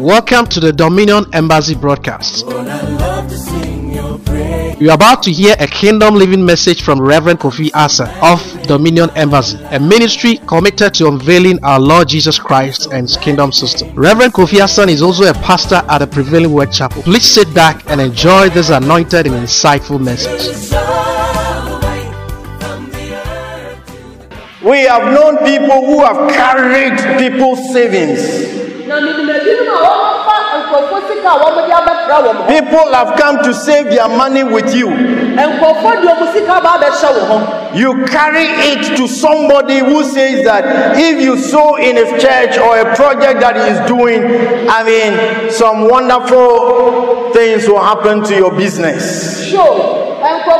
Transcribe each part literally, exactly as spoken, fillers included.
Welcome to the Dominion Embassy broadcast. You are about to hear a kingdom living message from Reverend Kofi Asa of Dominion Embassy, a ministry committed to unveiling our Lord Jesus Christ and His kingdom system. Reverend Kofi Asa is also a pastor at the Prevailing Word Chapel. Please sit back and enjoy this anointed and insightful message. We have known people who have carried people's savings. People have come to save their money with you. You carry it to somebody who says that if you sow in his church or a project that he is doing, I mean, some wonderful things will happen to your business. Sure.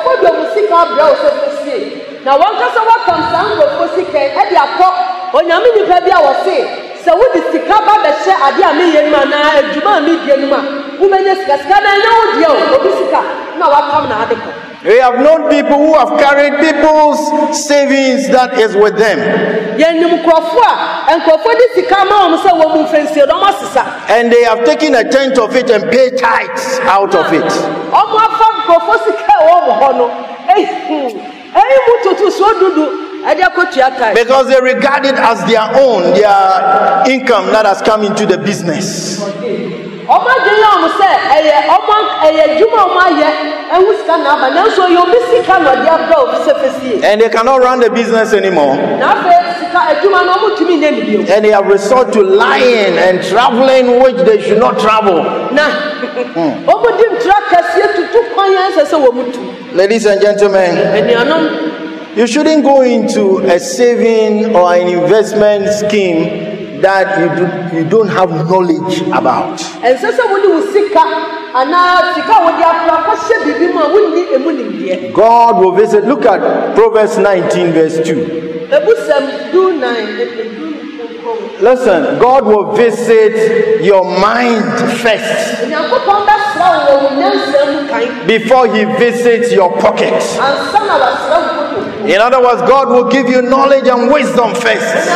Now, one person what comes down with Pussycat, and the apple, or Yamini Pabia was saying, so what is the cover that share a dear million man, and Juma median man, women is Cascana, no deal, Obisica. Now I come now. We have known people who have carried people's savings that is with them. And they have taken a tenth of it and paid tithes out of it. Because they regard it as their own, their income that has come into the business. And they cannot run the business anymore. And they have resorted to lying and traveling which they should not travel. Mm. Ladies and gentlemen, you shouldn't go into a saving or an investment scheme that you, do, you don't have knowledge about. God will visit. Look at Proverbs nineteen verse two. Listen, God will visit your mind first before he visits your pocket. In other words, God will give you knowledge and wisdom first.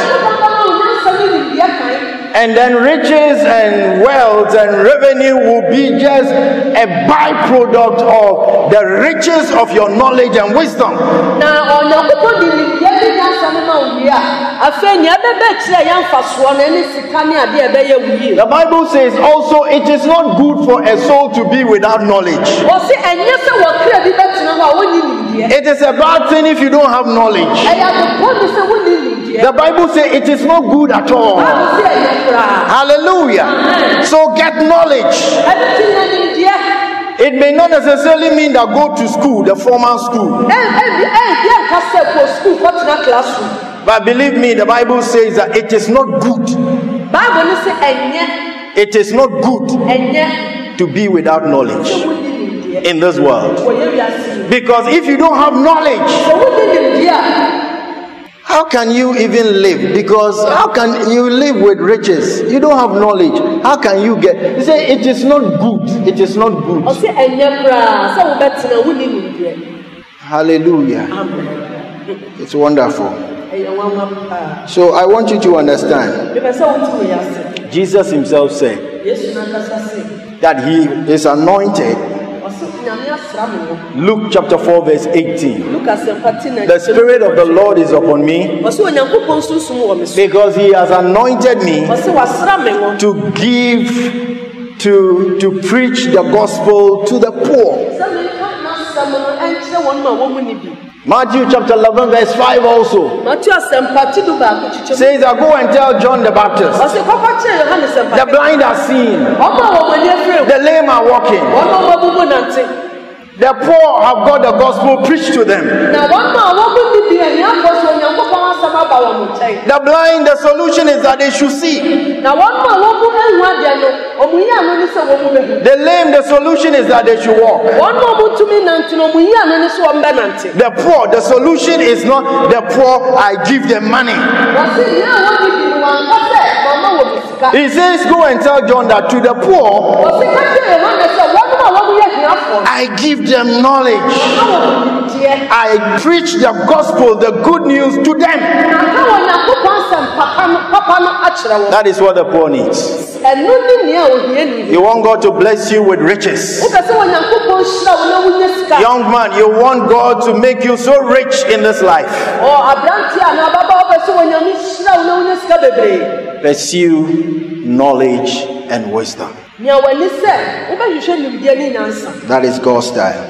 And then riches and wealth and revenue will be just a byproduct of the riches of your knowledge and wisdom. The Bible says also it is not good for a soul to be without knowledge. It is a bad thing if you don't have knowledge. The Bible says it is not good at all. Hallelujah. So get knowledge. It may not necessarily mean that go to school, the formal school. But believe me, the Bible says that it is not good. It is not good to be without knowledge in this world. Because if you don't have knowledge, how can you even live? Because how can you live with riches? You don't have knowledge. How can you get? You say it is not good. It is not good. Hallelujah. It's wonderful. So I want you to understand. Jesus himself said that he is anointed. Luke chapter four verse eighteen. The Spirit of the Lord is upon me because he has anointed me to give, to, to preach the gospel to the poor. Matthew chapter eleven verse five also says that go and tell John the Baptist, the blind are seeing, the lame are walking, the poor have got the gospel preached to them. The blind, the solution is that they should see. The lame, the solution is that they should walk. The poor, the solution is not the poor, I give them money. He says go and tell John that to the poor I give them knowledge. I preach the gospel, the good news to them. That is what the poor needs. You want God to bless you with riches. Young man, you want God to make you so rich in this life. Pursue knowledge and wisdom. That is God's style.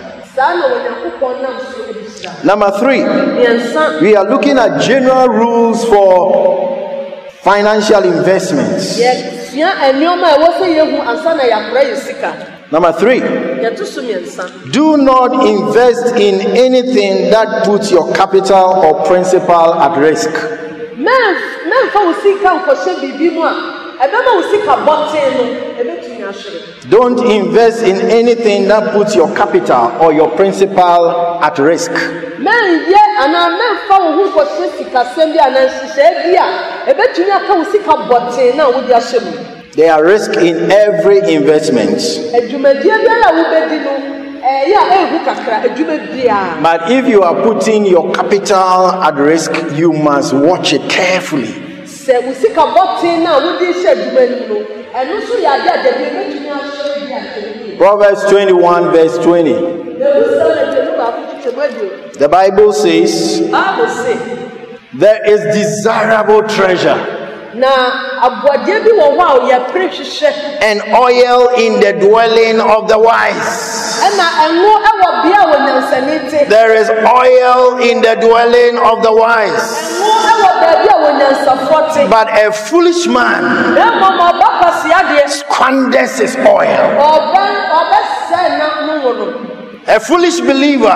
Number three, we are looking at general rules for financial investments. Number three, do not invest in anything that puts your capital or principal at risk. Don't invest in anything that puts your capital or your principal at risk. There are risks in every investment. But if you are putting your capital at risk, you must watch it carefully. Proverbs twenty-one verse twenty. The Bible says, there is desirable treasure and oil in the dwelling of the wise. There is oil in the dwelling of the wise. But a foolish man squanders his oil. A foolish believer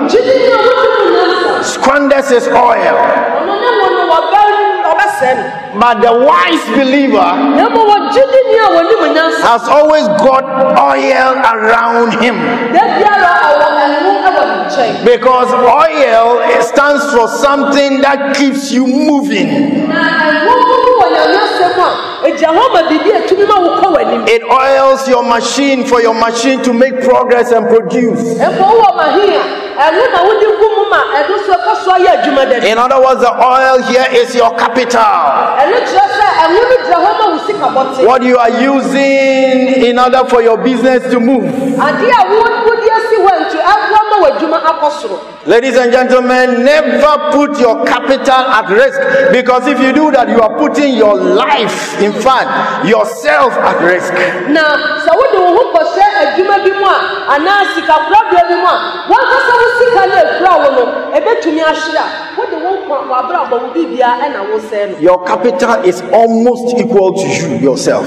squanders his oil. But the wise believer has always got oil around him. Because oil stands for something that keeps you moving. It oils your machine for your machine to make progress and produce. In other words, the oil here is your capital. What you are using in order for your business to move. Ladies and gentlemen, never put your capital at risk, because if you do that, you are putting your life, in fact, yourself at risk. Your capital is almost equal to you yourself.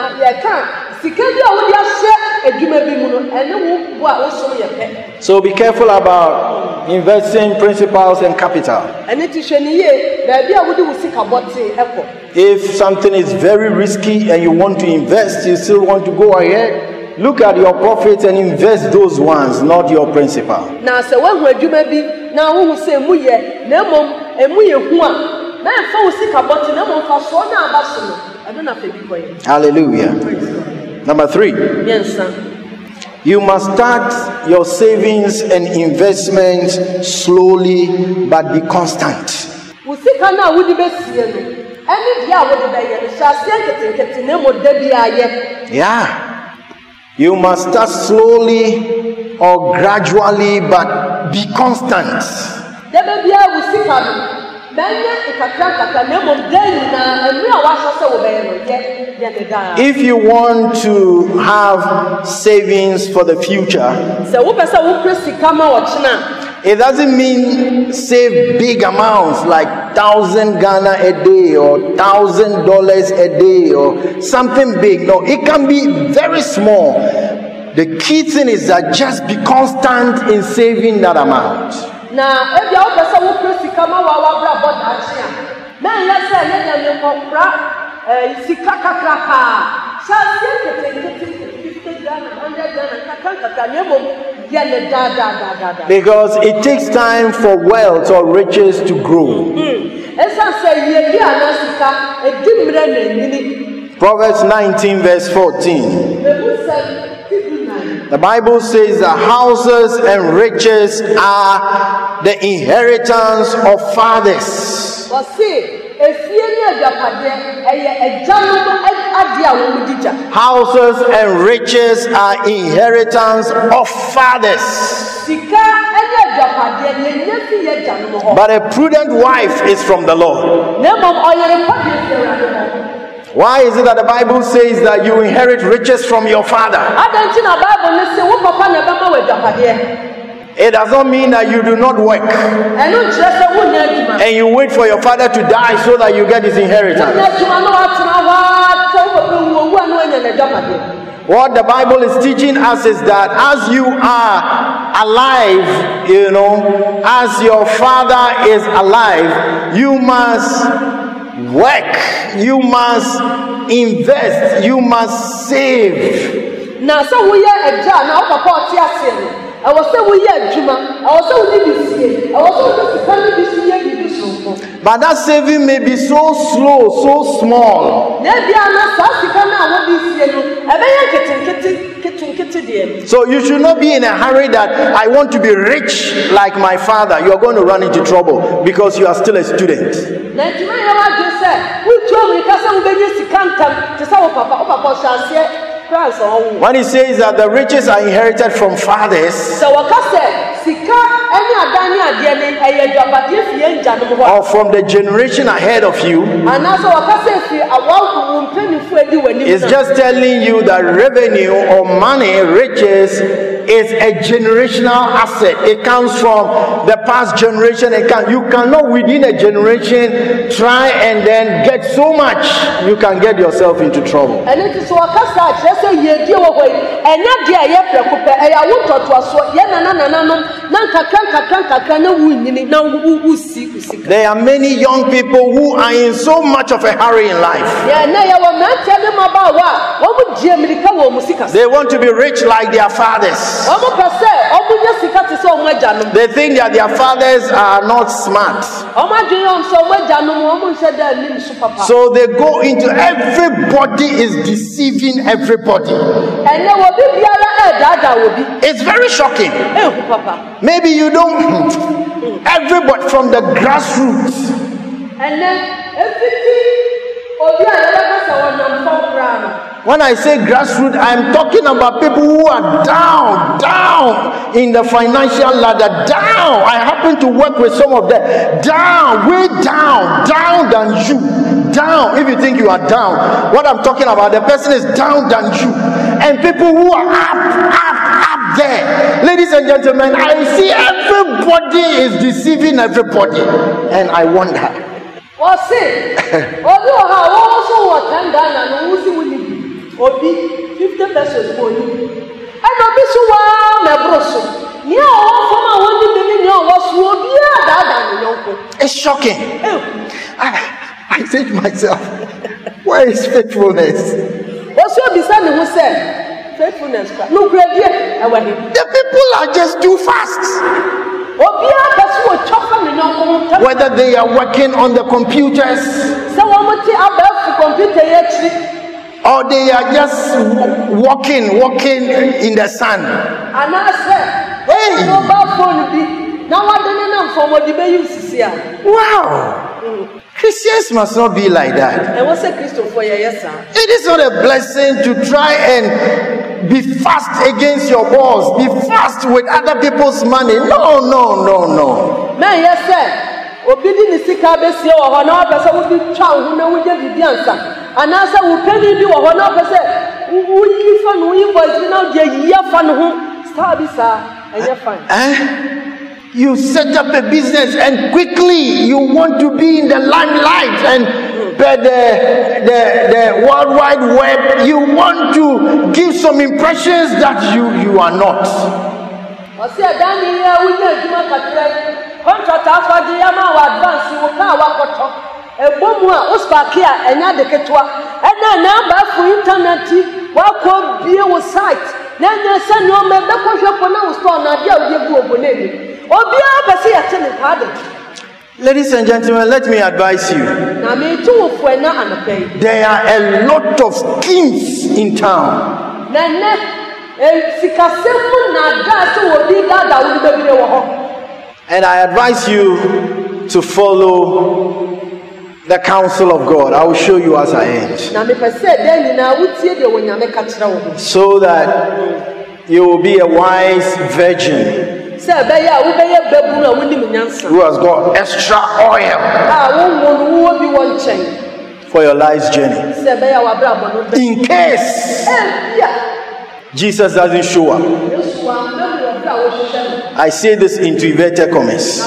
So be careful about investing principals and capital. If something is very risky and you want to invest, you still want to go ahead, look at your profits and invest those ones, not your principal. Hallelujah. Number three, you must start your savings and investments slowly but be constant. Yeah. You must start slowly or gradually but be constant. If you want to have savings for the future, it doesn't mean save big amounts like thousand Ghana a day or thousand dollars a day or something big. No, it can be very small. The key thing is that just be constant in saving that amount. Now, if you also want to see come out our brother, now let's say let them come eh sikaka kraka shall see fifty Ghana, one hundred Ghana, because it takes time for wealth or riches to grow. Proverbs nineteen verse fourteen. The Bible says the houses and riches are the inheritance of fathers. Houses and riches are inheritance of fathers. But a prudent wife is from the Lord. Why is it that the Bible says that you inherit riches from your father? It does not mean that you do not work and you wait for your father to die so that you get his inheritance. What the Bible is teaching us is that as you are alive, you know, as your father is alive, you must work, you must invest, you must save. Now, so we are a job now. I was saying we are Juma. I was saying we did. I was saying we did. But that saving may be so slow, so small. So you should not be in a hurry that I want to be rich like my father. You are going to run into trouble because you are still a student. When he says that the riches are inherited from fathers, or from the generation ahead of you, it's just telling you that revenue or money, riches, is a generational asset. It comes from the past generation. It can, you cannot within a generation try and then get so much. You can get yourself into trouble. There are many young people who are in so much of a hurry in life. They want to be rich like their fathers. They think that their fathers are not smart. So they go into, everybody is deceiving everybody. It's very shocking. Maybe you don't, everybody from the grassroots. And then when I say grassroots, I'm talking about people who are down, down in the financial ladder, down. I happen to work with some of them, down, way down, down than you, down. If you think you are down, what I'm talking about, the person is down than you. And people who are up, up, up there. Ladies and gentlemen, I see everybody is deceiving everybody. And I wonder. What's it? Obi fifty pesos for you. And Obi so wa me broso. Ni o from a one million ni o was obi a. It's shocking. I, I say to myself, where is faithfulness? Also beside me who said faithfulness. No credit. The people are just too fast. Whether they are working on the computers, or they are just walking, walking in the sun. Hey. Wow. Christians must not be like that. It is not a blessing to try and be fast against your boss, be fast with other people's money. No, no, no, no. Man, yes, sir. Obidi ni sika besi o ho na opese wo bi twa ho na wo je bibi ansa anasa wo peni bi wo ho na opese wo yi fa no yi voice bi na je yi fa no ho star bi sa enye fine. Eh? You set up a business and quickly you want to be in the limelight and but the, the the World Wide Web, you want to give some impressions that you you are not. Contract for the Yama advance, you will now walk a bomb, Ospakia, and Adeketua, and then number for internet, what could be a site. Then there's a no member for now, store, Nadia, you go, or be a Bessie. Ladies and gentlemen, let me advise you. There are a lot of schemes in town. And I advise you to follow the counsel of God. I will show you as I end. So that you will be a wise virgin who has got extra oil for your life's journey. In case Jesus doesn't show up, I say this into inverted commas.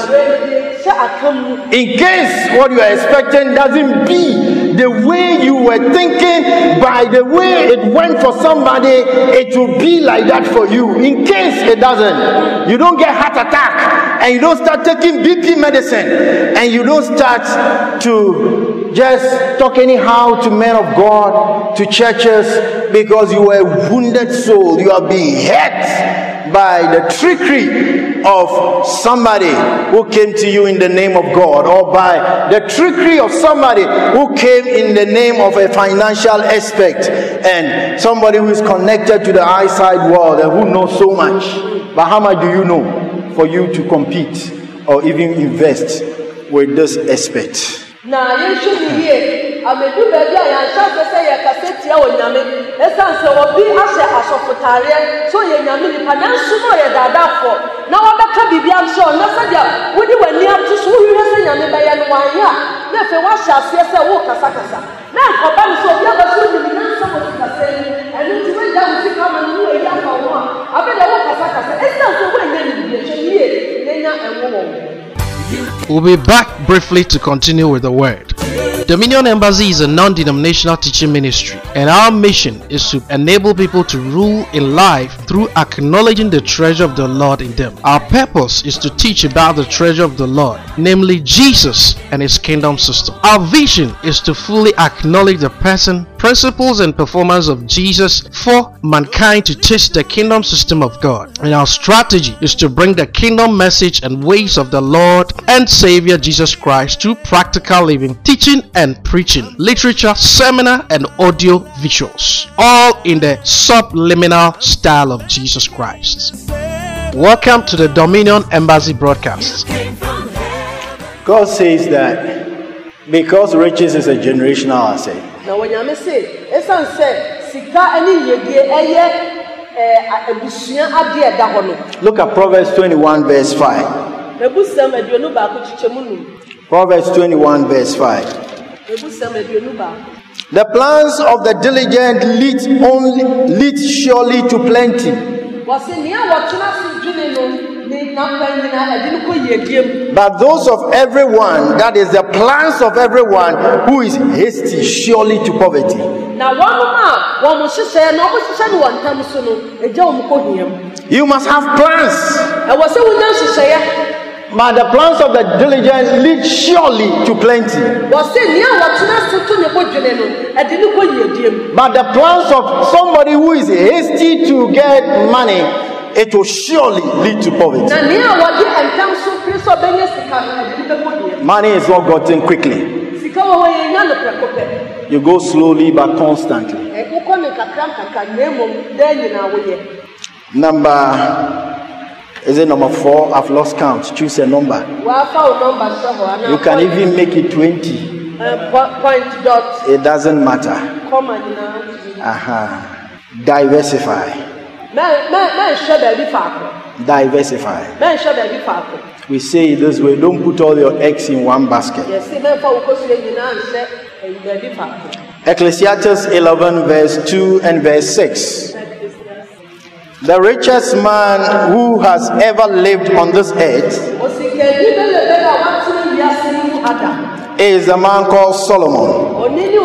In case what you are expecting doesn't be the way you were thinking, by the way it went for somebody, it will be like that for you. In case it doesn't, you don't get heart attack, and you don't start taking B P medicine, and you don't start to just talk anyhow to men of God, to churches, because you are a wounded soul. You are being hurt by the trickery of somebody who came to you in the name of God, or by the trickery of somebody who came in the name of a financial aspect, and somebody who is connected to the outside world and who knows so much. But how much do you know for you to compete or even invest with this aspect? Na yeshu niye amedu baby ayansa sese ye kasetia onyame esanse obi ahye asofotare so ye nyame nipa nanso no ye dadafo na wabeka bibia nso na sadia wodi wani ato so hwehwe se nyame baye no wanya na fe wa hye ase se wo kasa kasa na koba nso obi abaso ni nanso mo kasa ni enu ti we da wuti kama no e ya fa wo abeda wo kasa kasa esanse wo nya ni bibia hye niye nenya enwo wo. We'll be back briefly to continue with the word. Dominion Embassy is a non-denominational teaching ministry, and our mission is to enable people to rule in life through acknowledging the treasure of the Lord in them. Our purpose is to teach about the treasure of the Lord, namely Jesus and His kingdom system. Our vision is to fully acknowledge the person, principles, and performance of Jesus for mankind to taste the kingdom system of God. And our strategy is to bring the kingdom message and ways of the Lord and Savior Jesus Christ to practical living, teaching and preaching, literature, seminar, and audio visuals, all in the subliminal style of Jesus Christ. Welcome to the Dominion Embassy broadcast. God says that because riches is a generational asset. Now when you say, esan say sika eni yedie eye eh abusua ade eda ho no. Look at Proverbs twenty-one verse five. Ebusam aduonu ba ko chichemu nu. Proverbs twenty-one verse five. The plans of the diligent lead only lead surely to plenty, but those of everyone, that is the plans of everyone who is hasty, surely to poverty. You must have plans, but the plans of the diligent lead surely to plenty. But the plans of somebody who is hasty to get money, it will surely lead to poverty. Money is not gotten quickly. You go slowly but constantly. Number Is it number four? I've lost count. Choose a number. You can even make it twenty. It doesn't matter. Uh-huh. Diversify. Diversify. We say it this way: don't put all your eggs in one basket. Ecclesiastes eleven, verse two and verse six. The richest man who has ever lived on this earth is a man called Solomon.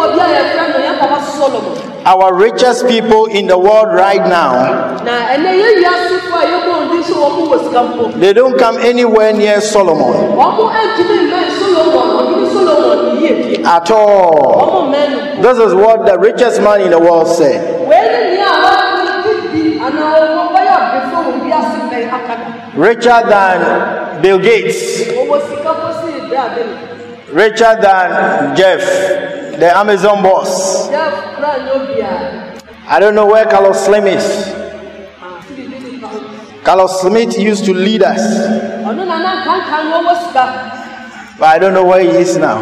Our richest people in the world right now, they don't come anywhere near Solomon at all. This is what the richest man in the world said. Richer than Bill Gates, richer than Jeff, the Amazon boss. I don't know where Carlos Slim is. Carlos Smith used to lead us. But I don't know where he is now.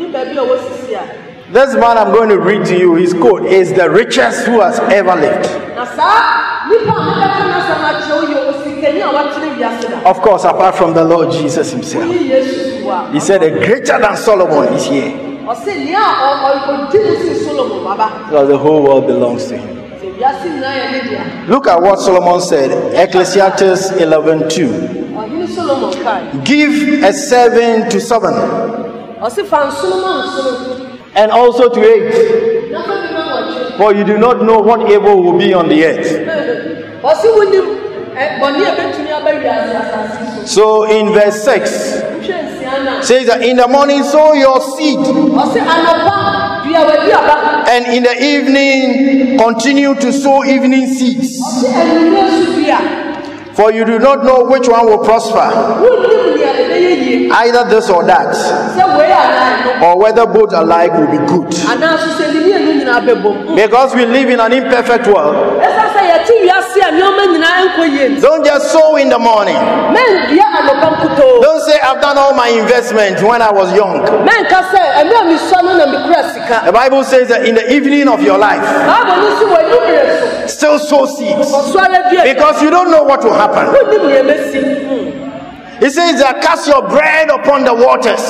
This man I'm going to read to you, his quote is the richest who has ever lived. Of course, apart from the Lord Jesus himself. He said, a greater than Solomon is here. Because the whole world belongs to him. Look at what Solomon said, Ecclesiastes eleven two. Give a seven to seven, and also to eight, for you do not know what evil will be on the earth. So in verse six says that in the morning sow your seed, and in the evening continue to sow evening seeds, for you do not know which one will prosper, either this or that, or whether both alike will be good. Because we live in an imperfect world. Don't just sow in the morning. Don't say I've done all my investment when I was young. The Bible says that in the evening of your life, still sow seeds, because you don't know what will happen. It says that cast your bread upon the waters.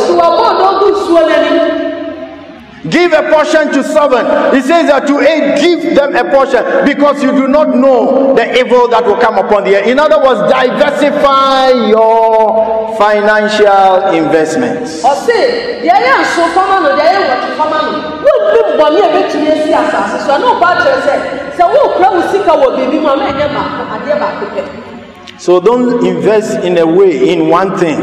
Give a portion to seven. It says that to eight, give them a portion, because you do not know the evil that will come upon the earth. In other words, diversify your financial investments. So don't invest in a way in one thing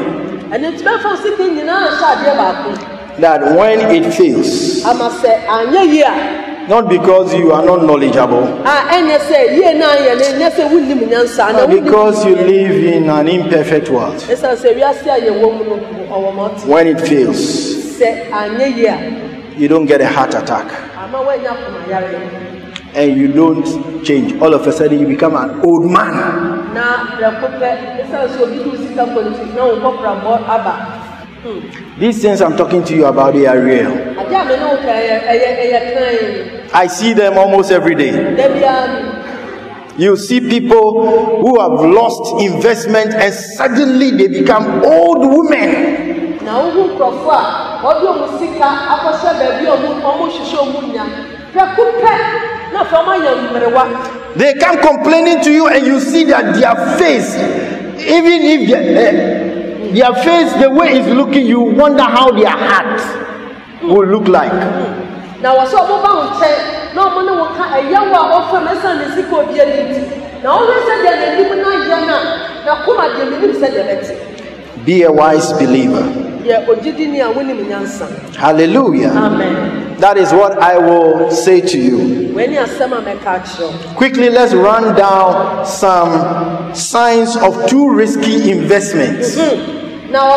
that when it fails, not because you are not knowledgeable, but because you live in an imperfect world, when it fails, you don't get a heart attack and you don't change. All of a sudden you become an old man. These things I'm talking to you about, they are real. I see them almost every day. You see people who have lost investment and suddenly they become old women. They come complaining to you and you see that their face, even if they, uh, their face, the way it's looking, you wonder how their heart will look like. Now, I saw no money will come a young one offer my son is equal to now. Always said that the women now come at the be a wise believer. Hallelujah. Amen. That is what I will say to you. Quickly, let's run down some signs of too risky investments. Now,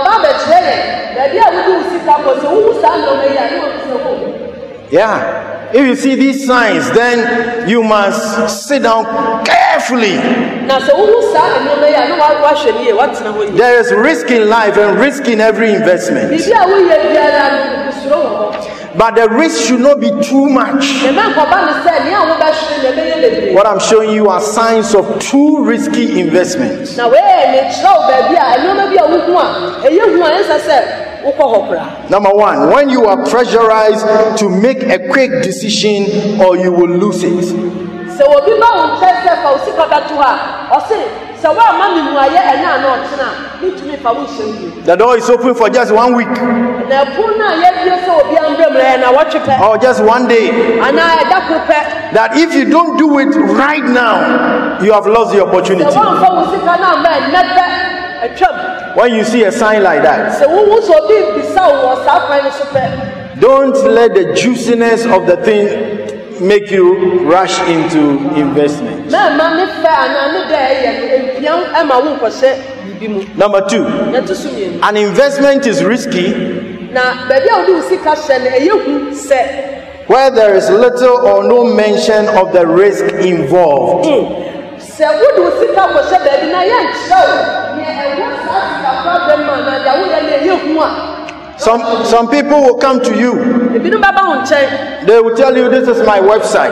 yeah. If you see these signs, then you must sit down carefully. There is risk in life and risk in every investment. But the risk should not be too much. What I'm showing you are signs of too risky investments. Number one, when you are pressurized to make a quick decision or you will lose it. The door is open for just one week or just one day. That if you don't do it right now, you have lost the opportunity. When you see a sign like that, don't let the juiciness of the thing make you rush into investment. Number two, an investment is risky where there is little or no mention of the risk involved. Some some people will come to you. They will tell you, this is my website.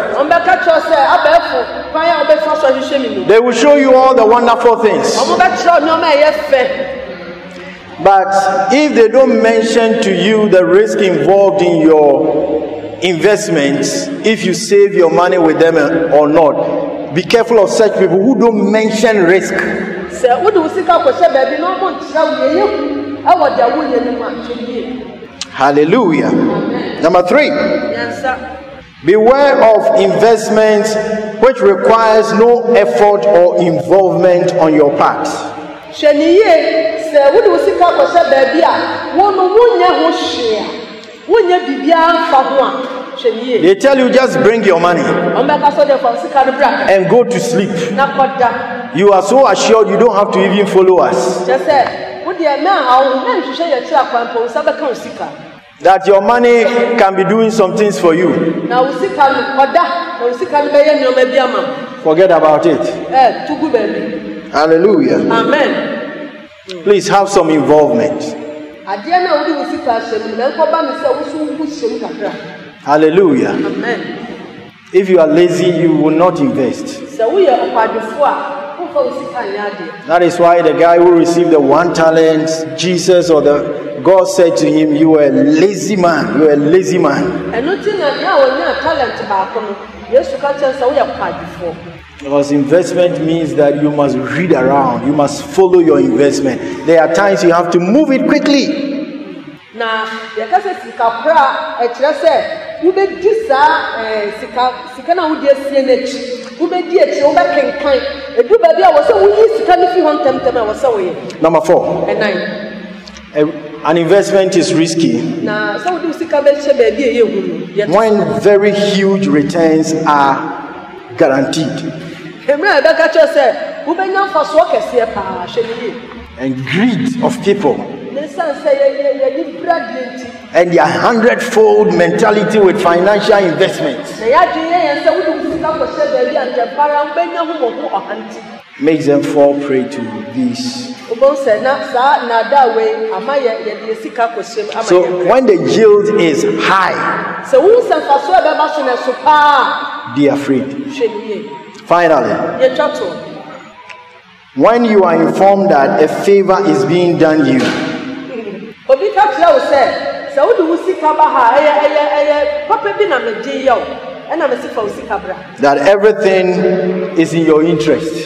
They will show you all the wonderful things. But if they don't mention to you the risk involved in your investments, if you save your money with them or not, be careful of such people who don't mention risk. Hallelujah. Number three. Beware of investments which requires no effort or involvement on your part. They tell you just bring your money and go to sleep. You are so assured you don't have to even follow us. That your money can be doing some things for you. Forget about it. Hallelujah. Amen. Please have some involvement. Hallelujah. Amen. If you are lazy, you will not invest. That is why the guy who received the one talent, Jesus or the God said to him, you are a lazy man. You are a lazy man. Because investment means that you must read around. You must follow your investment. There are times you have to move it quickly. Na yakase sikapra ekyerese ubedi saa sika sika na wudi asie n'echi ubedi echi ubekenkan edu ba bia wo se wuyi sika ni fi ho ntemtem a wo se wo ye. Number four. And nine. An investment is risky. Na so wudi sika be che ba bia ye hunu. When very huge returns are guaranteed. Emra be ka che se ubenya faso kese pa hweniye. And greed of people. And their hundredfold mentality with financial investments makes them fall prey to these. So when the yield is high, be afraid. Finally, when you are informed that a favor is being done you, that everything is in your interest.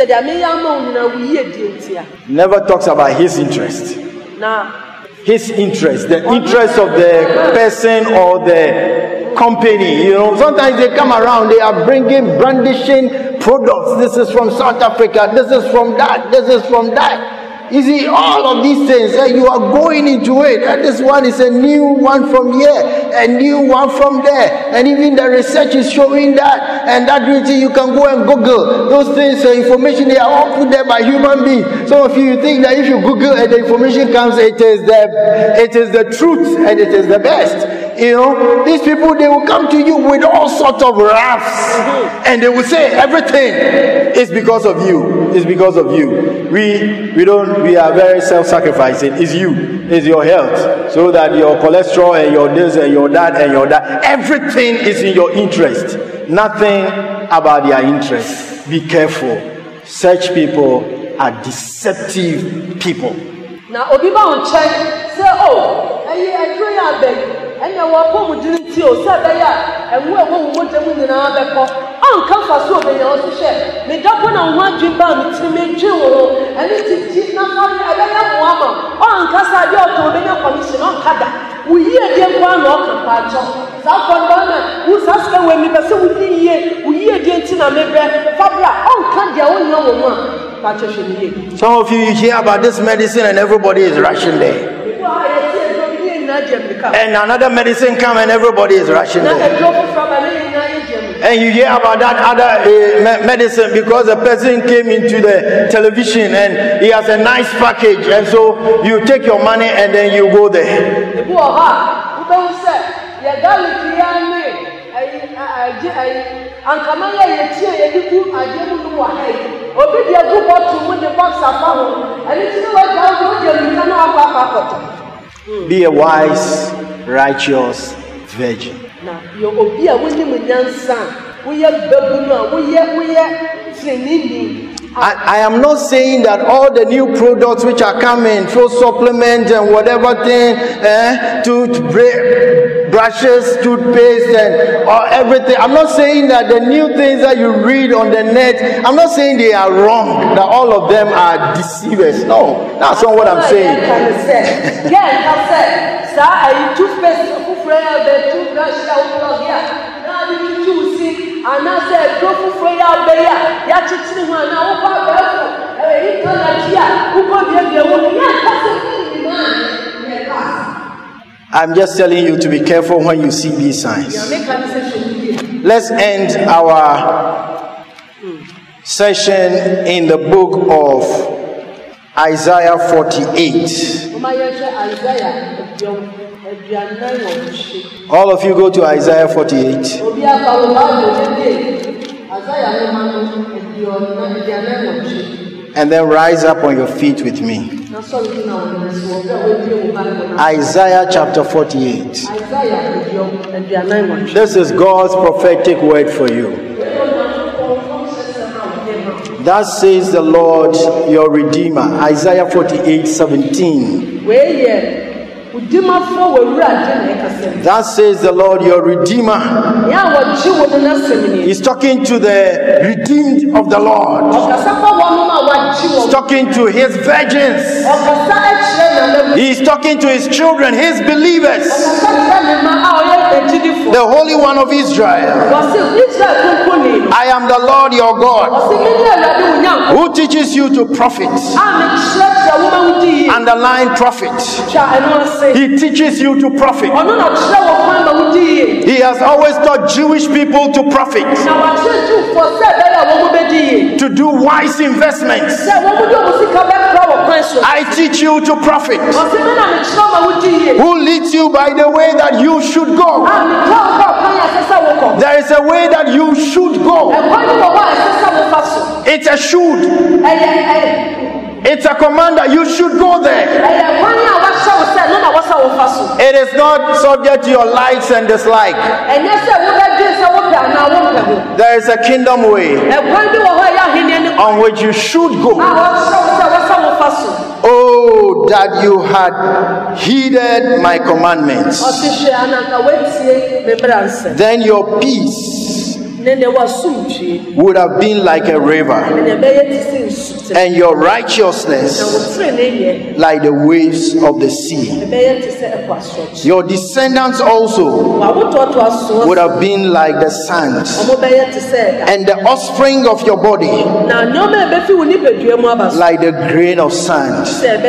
Never talks about his interest. His interest, the interest of the person or the company. You know, sometimes they come around, they are bringing, brandishing products. This is from South Africa, this is from that, this is from that. You see, all of these things, and you are going into it. And this one is a new one from here, a new one from there. And even the research is showing that. And that really you can go and Google those things, the information, they are all put there by human beings. Some of you think that if you Google and the information comes, it is the, it is the truth and it is the best. You know, these people, they will come to you with all sorts of rafts. And they will say everything is because of you. It's because of you. We, we don't, we are very self-sacrificing. It's you. It's your health. So that your cholesterol and your this and your that and your that, everything is in your interest. Nothing about their interest. Be careful. Such people are deceptive people. Now, Obiba on check, say, oh, I agree, I beg. And you are home doing tea, said they are, and we are home with them in another call. On come for so many also share. Me don't want to one dream bomb to make jewel, and it is not only a better woman. On Casa, your Tomania commission on Kada. We hear them one or Capacho. South Condona, who's asking when we pursue with the year, we hear the Antina Mebra, Fabra, on Candia, one young woman. Some of you hear about this medicine and everybody is rushing there. And another medicine come and everybody is rushing there. And you hear about that other uh, medicine because a person came into the television and he has a nice package, and so you take your money and then you go there. Be a wise, righteous virgin. I, I am not saying that all the new products which are coming, full supplement and whatever thing, eh, toothbrushes, toothpaste, and or everything. I'm not saying that the new things that you read on the net, I'm not saying they are wrong, that all of them are deceivers. No, that's not what I'm saying. And I said, go for free out there. Ya chitri ho na wo ba ba fo. E to na tia, wo ko bia bia wo ya kase ni man. I'm just telling you to be careful when you see these signs. Let's end our session in the book of Isaiah forty-eight. All of you go to Isaiah forty-eight. And then rise up on your feet with me. Isaiah chapter forty-eight. This is God's prophetic word for you. Thus says the Lord your Redeemer. Isaiah forty-eight seventeen. Thus says the Lord your Redeemer. He's talking to the redeemed of the Lord. He's talking to his virgins. He's talking to his children, his believers. The Holy One of Israel. I am the Lord your God, who teaches you to profit. Underline profit. He teaches you to profit. He has always taught Jewish people to profit, to do wise investments. I teach you to profit. Who leads you by the way that you should go? There is a way that you should go. It's a should. It's a command that you should go there. It is not subject to your likes and dislikes. There is a kingdom way on which you should go. Oh, that you had heeded my commandments. Then your peace would have been like a river, and your righteousness like the waves of the sea. Your descendants also would have been like the sand, and the offspring of your body like the grain of sand.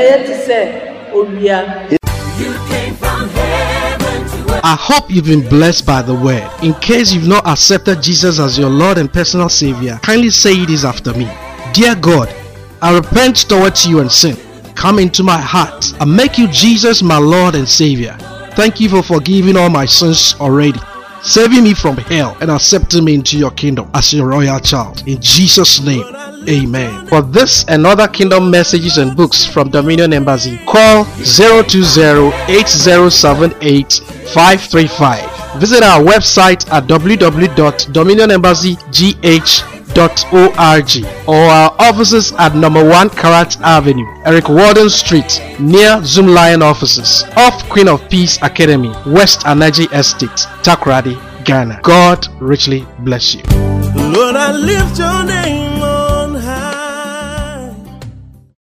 I hope you've been blessed by the word. In case you've not accepted Jesus as your Lord and personal Savior, kindly say this after me. Dear God, I repent towards you and sin. Come into my heart and make you Jesus my Lord and Savior. Thank you for forgiving all my sins already, saving me from hell and accepting me into your kingdom as your royal child. In Jesus' name, amen. For this and other kingdom messages and books from Dominion Embassy, call zero two zero, eight zero seven eight, five three five. Visit our website at w w w dot dominion embassy g h dot org or our offices at number one Karat Avenue, Eric Warden Street, near Zoom Lion offices, off Queen of Peace Academy, West Anaji Estate, Takoradi, Ghana. God richly bless you. Lord, I lift your name.